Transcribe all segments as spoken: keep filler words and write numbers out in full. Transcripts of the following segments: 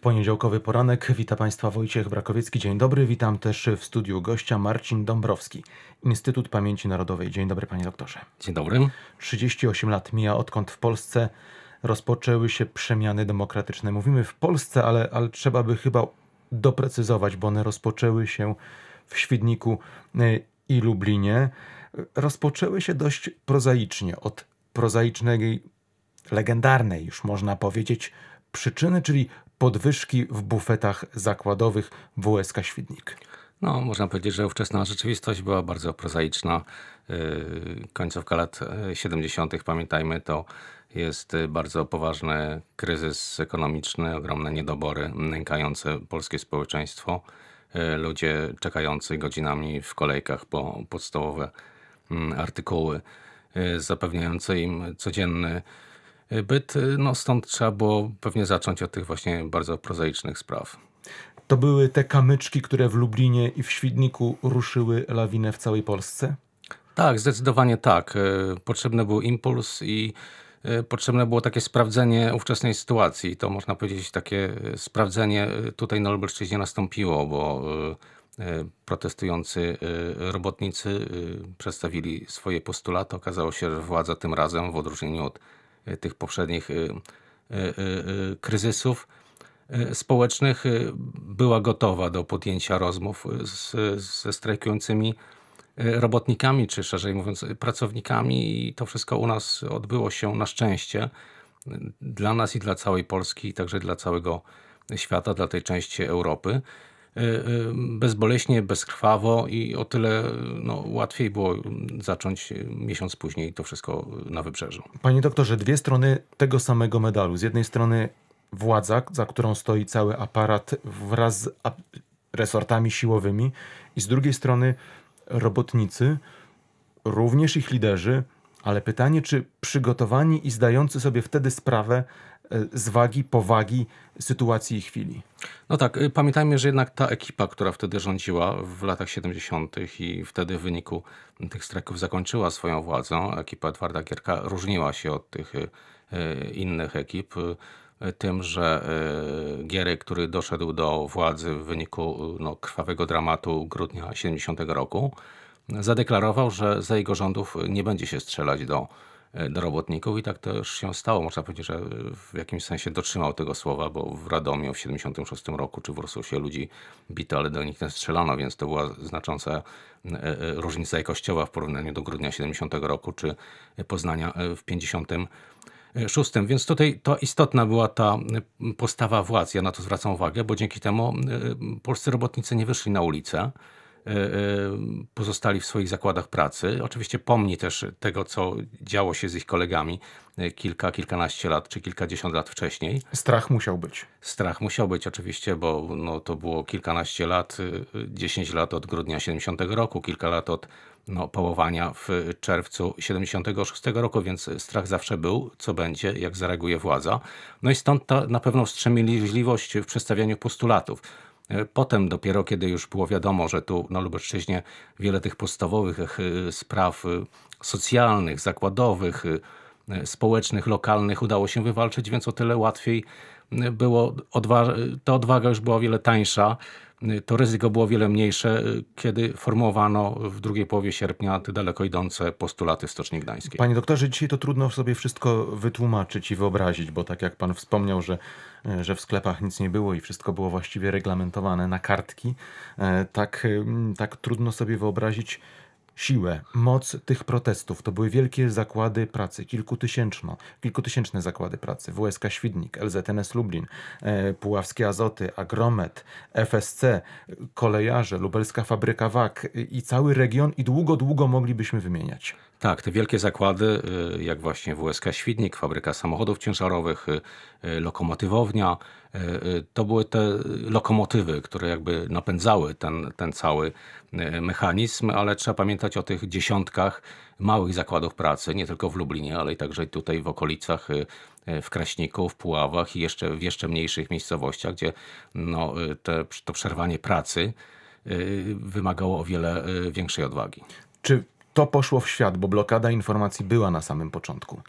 poniedziałkowy poranek. Witam Państwa Wojciech Brakowiecki. Dzień dobry. Witam też w studiu gościa Marcin Dąbrowski, Instytut Pamięci Narodowej. Dzień dobry, panie doktorze. Dzień dobry. trzydzieści osiem lat mija, odkąd w Polsce rozpoczęły się przemiany demokratyczne. Mówimy w Polsce, ale, ale trzeba by chyba doprecyzować, bo one rozpoczęły się w Świdniku i Lublinie. Rozpoczęły się dość prozaicznie, od prozaicznej, legendarnej już można powiedzieć, przyczyny, czyli podwyżki w bufetach zakładowych W S K Świdnik. No, można powiedzieć, że ówczesna rzeczywistość była bardzo prozaiczna. Yy, końcówka lat siedemdziesiątych, pamiętajmy, to jest bardzo poważny kryzys ekonomiczny, ogromne niedobory nękające polskie społeczeństwo. Yy, ludzie czekający godzinami w kolejkach po podstawowe yy, artykuły yy, zapewniające im codzienny byt. No, stąd trzeba było pewnie zacząć od tych właśnie bardzo prozaicznych spraw. To były te kamyczki, które w Lublinie i w Świdniku ruszyły lawinę w całej Polsce? Tak, zdecydowanie tak. Potrzebny był impuls i potrzebne było takie sprawdzenie ówczesnej sytuacji. To można powiedzieć, takie sprawdzenie tutaj na Lubelszczyźnie nastąpiło, bo protestujący robotnicy przedstawili swoje postulaty. Okazało się, że władza tym razem, w odróżnieniu od tych poprzednich kryzysów społecznych, była gotowa do podjęcia rozmów z, ze strajkującymi robotnikami, czy szerzej mówiąc pracownikami, i to wszystko u nas odbyło się na szczęście dla nas i dla całej Polski, i także dla całego świata, dla tej części Europy. Bezboleśnie, bezkrwawo i o tyle no, łatwiej było zacząć miesiąc później to wszystko na wybrzeżu. Panie doktorze, dwie strony tego samego medalu. Z jednej strony władza, za którą stoi cały aparat wraz z resortami siłowymi, i z drugiej strony robotnicy, również ich liderzy, ale pytanie, czy przygotowani i zdający sobie wtedy sprawę z wagi, powagi sytuacji i chwili. No tak, pamiętajmy, że jednak ta ekipa, która wtedy rządziła w latach siedemdziesiątych i wtedy w wyniku tych strajków zakończyła swoją władzę, ekipa Edwarda Gierka różniła się od tych innych ekip tym, że Gierek, który doszedł do władzy w wyniku no, krwawego dramatu grudnia siedemdziesiątego roku, zadeklarował, że za jego rządów nie będzie się strzelać do do robotników, i tak też się stało. Można powiedzieć, że w jakimś sensie dotrzymał tego słowa, bo w Radomiu w siedemdziesiątym szóstym roku czy w Ursusie ludzi bito, ale do nich nie strzelano, więc to była znacząca różnica jakościowa w porównaniu do grudnia siedemdziesiątego roku czy Poznania w pięćdziesiątym szóstym. Więc tutaj to istotna była ta postawa władz. Ja na to zwracam uwagę, bo dzięki temu polscy robotnicy nie wyszli na ulicę, pozostali w swoich zakładach pracy. Oczywiście pomni też tego, co działo się z ich kolegami kilka, kilkanaście lat czy kilkadziesiąt lat wcześniej. Strach musiał być. Strach musiał być oczywiście, bo no, to było kilkanaście lat, dziesięć lat od grudnia siedemdziesiątego roku, kilka lat od no, pałowania w czerwcu siedemdziesiątego szóstego roku, więc strach zawsze był, co będzie, jak zareaguje władza. No i stąd ta na pewno wstrzemięźliwość w przedstawianiu postulatów. Potem dopiero, kiedy już było wiadomo, że tu na Lubelszczyźnie wiele tych podstawowych spraw socjalnych, zakładowych, społecznych, lokalnych udało się wywalczyć, więc o tyle łatwiej było, odwa- ta odwaga już była o wiele tańsza, to ryzyko było o wiele mniejsze, kiedy formułowano w drugiej połowie sierpnia te daleko idące postulaty w Stoczni Gdańskiej. Panie doktorze, dzisiaj to trudno sobie wszystko wytłumaczyć i wyobrazić, bo tak jak pan wspomniał, że, że w sklepach nic nie było i wszystko było właściwie reglamentowane na kartki, tak, tak trudno sobie wyobrazić siłę, moc tych protestów. To były wielkie zakłady pracy, kilkutysięczno, kilkutysięczne zakłady pracy. W S K Świdnik, L Z N S Lublin, e, Puławskie Azoty, Agromet, F S C, kolejarze, Lubelska Fabryka Wag i cały region, i długo, długo moglibyśmy wymieniać. Tak, te wielkie zakłady, jak właśnie W S K Świdnik, fabryka samochodów ciężarowych, lokomotywownia, to były te lokomotywy, które jakby napędzały ten, ten cały mechanizm, ale trzeba pamiętać o tych dziesiątkach małych zakładów pracy, nie tylko w Lublinie, ale i także tutaj w okolicach, w Kraśniku, w Puławach i jeszcze w jeszcze mniejszych miejscowościach, gdzie no, te, to przerwanie pracy wymagało o wiele większej odwagi. Czy to poszło w świat, bo blokada informacji była na samym początku?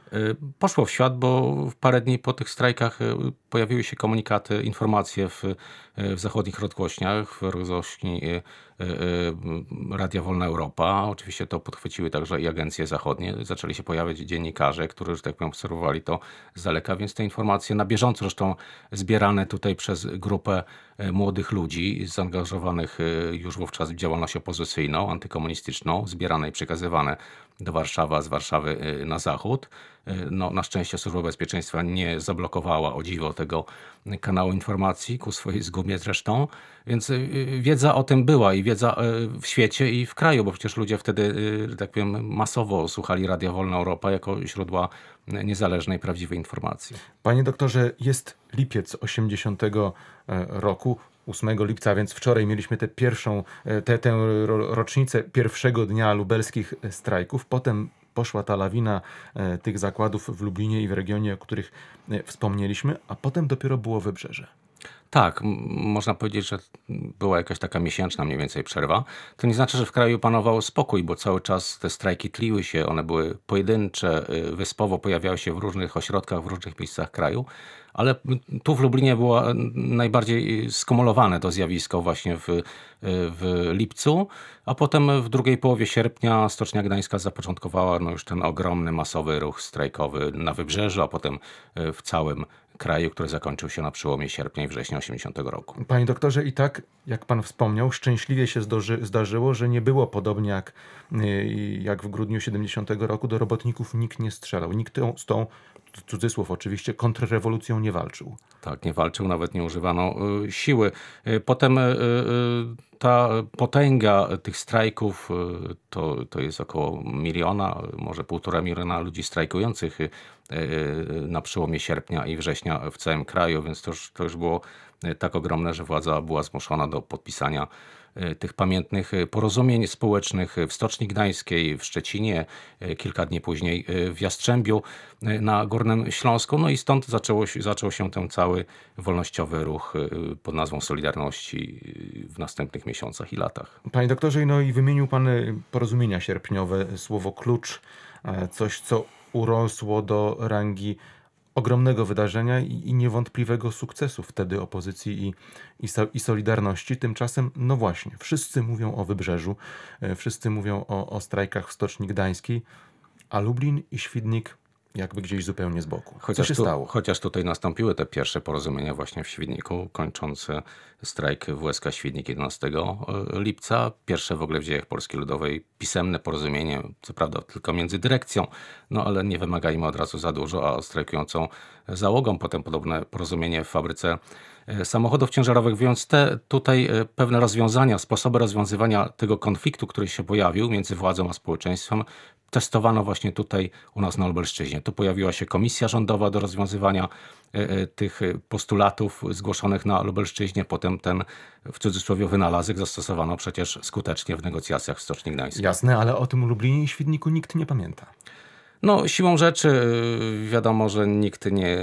Y, Poszło w świat, bo w parę dni po tych strajkach y, pojawiły się komunikaty, informacje w, y, w zachodnich rozgłośniach, w rozgłośni y, y, y, Radia Wolna Europa. Oczywiście to podchwyciły także i agencje zachodnie. Zaczęli się pojawiać dziennikarze, którzy, że tak powiem, obserwowali to z daleka, więc te informacje na bieżąco, zresztą zbierane tutaj przez grupę y, młodych ludzi zaangażowanych y, już wówczas w działalność opozycyjną, antykomunistyczną, zbierane i przekazywane do Warszawy, a z Warszawy y, na zachód. No, na szczęście Służba Bezpieczeństwa nie zablokowała, o dziwo, tego kanału informacji, ku swojej zgubie zresztą, więc y, wiedza o tym była i wiedza y, w świecie i w kraju, bo przecież ludzie wtedy, y, że tak powiem, masowo słuchali Radia Wolna Europa jako źródła niezależnej, prawdziwej informacji. Panie doktorze, jest lipiec osiemdziesiątego roku, ósmego lipca, więc wczoraj mieliśmy tę pierwszą, tę, tę ro- rocznicę pierwszego dnia lubelskich strajków. Potem poszła ta lawina e, tych zakładów w Lublinie i w regionie, o których e, wspomnieliśmy, a potem dopiero było Wybrzeże. Tak, m- można powiedzieć, że była jakaś taka miesięczna mniej więcej przerwa. To nie znaczy, że w kraju panował spokój, bo cały czas te strajki tliły się, one były pojedyncze, y, wyspowo pojawiały się w różnych ośrodkach, w różnych miejscach kraju, ale tu w Lublinie było najbardziej skumulowane to zjawisko właśnie w, w lipcu, a potem w drugiej połowie sierpnia Stocznia Gdańska zapoczątkowała no już ten ogromny, masowy ruch strajkowy na Wybrzeżu, a potem w całym kraju, który zakończył się na przełomie sierpnia i września osiemdziesiątego roku. Panie doktorze, i tak, jak pan wspomniał, szczęśliwie się zdoży, zdarzyło, że nie było podobnie jak, y, jak w grudniu siedemdziesiątego roku, do robotników nikt nie strzelał. Nikt tą- z tą, cudzysłów oczywiście, kontrrewolucją nie walczył. Tak, nie walczył, nawet nie używano y, siły. Y, Potem y, y, ta potęga tych strajków y, to, to jest około miliona, może półtora miliona ludzi strajkujących y, y, na przełomie sierpnia i września w całym kraju, więc to już, to już było y, tak ogromne, że władza była zmuszona do podpisania y, tych pamiętnych y, porozumień społecznych w Stoczni Gdańskiej, w Szczecinie, y, kilka dni później y, w Jastrzębiu y, na Górnym Śląsku. No i stąd zaczęło, się- zaczął się ten cały wolnościowy ruch y, pod nazwą Solidarności y, w następnych miesiącach i latach. Panie doktorze, no i wymienił pan y, porozumienia sierpniowe, słowo klucz, e, coś, co urosło do rangi ogromnego wydarzenia i, i niewątpliwego sukcesu wtedy opozycji i, i, so, i Solidarności. Tymczasem, no właśnie, wszyscy mówią o Wybrzeżu, e, wszyscy mówią o, o strajkach w Stoczni Gdańskiej, a Lublin i Świdnik jakby gdzieś zupełnie z boku. Co Chociaż, się tu, stało? chociaż tutaj nastąpiły te pierwsze porozumienia właśnie w Świdniku, kończące strajk W S K Świdnik jedenastego lipca. Pierwsze w ogóle w dziejach Polski Ludowej pisemne porozumienie, co prawda tylko między dyrekcją, no ale nie wymagajmy od razu za dużo, a strajkującą załogą. Potem podobne porozumienie w fabryce e, samochodów ciężarowych, więc te tutaj e, pewne rozwiązania, sposoby rozwiązywania tego konfliktu, który się pojawił między władzą a społeczeństwem, testowano właśnie tutaj u nas na Lubelszczyźnie. Tu pojawiła się komisja rządowa do rozwiązywania e, e, tych e, postulatów zgłoszonych na Lubelszczyźnie. Potem ten, w cudzysłowie, wynalazek zastosowano przecież skutecznie w negocjacjach w Stoczni Gdańskiej. Jasne, ale o tym Lublinie i Świdniku nikt nie pamięta. No, siłą rzeczy y, wiadomo, że nikt nie,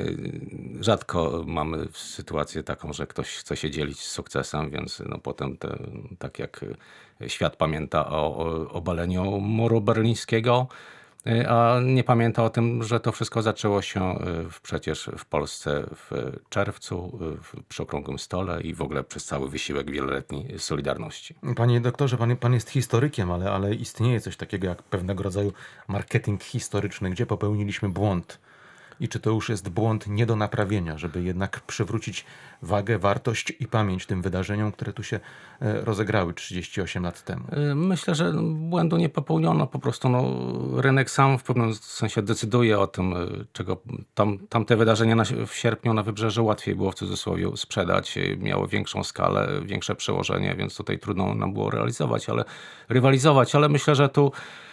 rzadko mamy sytuację taką, że ktoś chce się dzielić sukcesem, więc no potem te, tak jak y, świat pamięta o, o obaleniu muru berlińskiego, y, a nie pamięta o tym, że to wszystko zaczęło się y, w, przecież w Polsce w czerwcu, y, w, przy Okrągłym Stole i w ogóle przez cały wysiłek wieloletni Solidarności. Panie doktorze, pan, pan jest historykiem, ale, ale istnieje coś takiego jak pewnego rodzaju marketing historyczny, gdzie popełniliśmy błąd. I czy to już jest błąd nie do naprawienia, żeby jednak przywrócić wagę, wartość i pamięć tym wydarzeniom, które tu się e, rozegrały trzydzieści osiem lat temu? Y, Myślę, że błędu nie popełniono. Po prostu no, rynek sam w pewnym sensie decyduje o tym, y, czego tam, tamte wydarzenia na, w sierpniu na Wybrzeżu łatwiej było w cudzysłowie sprzedać. y, Miały większą skalę, większe przełożenie, więc tutaj trudno nam było realizować, ale rywalizować, ale myślę, że tu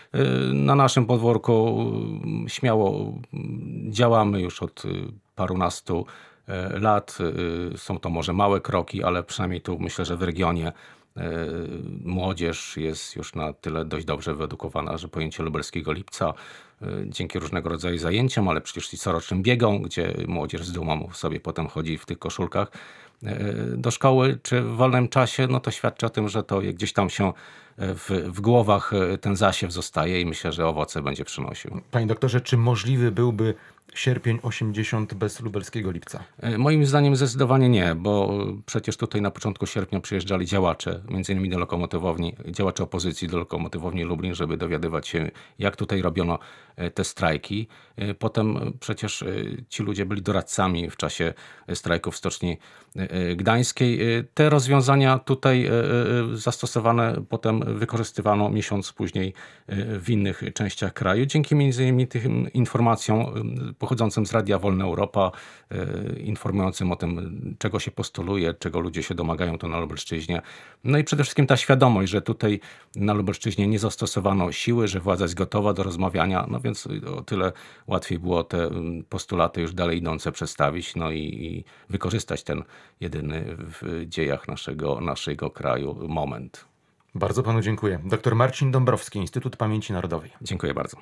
y, na naszym podwórku y, śmiało y, działamy już od y, parunastu y, lat. Y, Są to może małe kroki, ale przynajmniej tu myślę, że w regionie y, młodzież jest już na tyle dość dobrze wyedukowana, że pojęcie lubelskiego lipca, dzięki różnego rodzaju zajęciom, ale przecież i corocznym biegom, gdzie młodzież z dumą sobie potem chodzi w tych koszulkach do szkoły czy w wolnym czasie, no to świadczy o tym, że to gdzieś tam się w, w głowach ten zasiew zostaje i myślę, że owoce będzie przynosił. Panie doktorze, czy możliwy byłby sierpień osiemdziesiąt bez lubelskiego Lipca? Moim zdaniem zdecydowanie nie, bo przecież tutaj na początku sierpnia przyjeżdżali działacze, między innymi do lokomotywowni, działacze opozycji do lokomotywowni Lublin, żeby dowiadywać się, jak tutaj robiono te strajki. Potem przecież ci ludzie byli doradcami w czasie strajku w Stoczni Gdańskiej. Te rozwiązania tutaj zastosowane potem wykorzystywano miesiąc później w innych częściach kraju. Dzięki między innymi tym informacjom pochodzącym z Radia Wolna Europa, informującym o tym, czego się postuluje, czego ludzie się domagają tu na Lubelszczyźnie. No i przede wszystkim ta świadomość, że tutaj na Lubelszczyźnie nie zastosowano siły, że władza jest gotowa do rozmawiania, no więc o tyle łatwiej było te postulaty już dalej idące przedstawić, no i, i wykorzystać ten jedyny w dziejach naszego, naszego kraju moment. Bardzo panu dziękuję. Doktor Marcin Dąbrowski, Instytut Pamięci Narodowej. Dziękuję bardzo.